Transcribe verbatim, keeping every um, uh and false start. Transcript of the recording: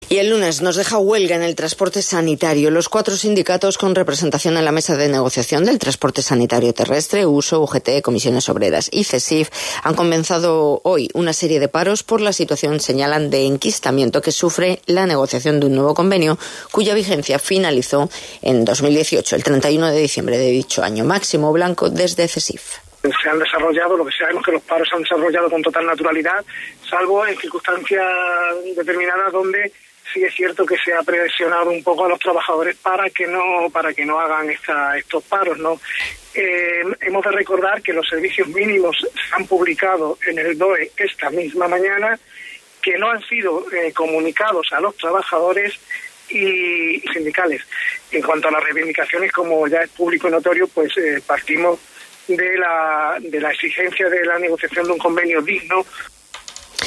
Y el lunes nos deja huelga en el transporte sanitario. Los cuatro sindicatos con representación en la mesa de negociación del transporte sanitario terrestre, U S O, U G T, Comisiones Obreras y CESIF, han comenzado hoy una serie de paros por la situación, señalan, de enquistamiento que sufre la negociación de un nuevo convenio cuya vigencia finalizó en dos mil dieciocho, el treinta y uno de diciembre de dicho año. Máximo Blanco, desde CESIF. Se han desarrollado, lo que sabemos que los paros se han desarrollado con total naturalidad, salvo en circunstancias determinadas donde sí es cierto que se ha presionado un poco a los trabajadores para que no para que no hagan esta, estos paros, ¿no? Eh, hemos de recordar que los servicios mínimos se han publicado en el D O E esta misma mañana, que no han sido eh, comunicados a los trabajadores y sindicales. En cuanto a las reivindicaciones, como ya es público y notorio, pues eh, partimos de la de la exigencia de la negociación de un convenio digno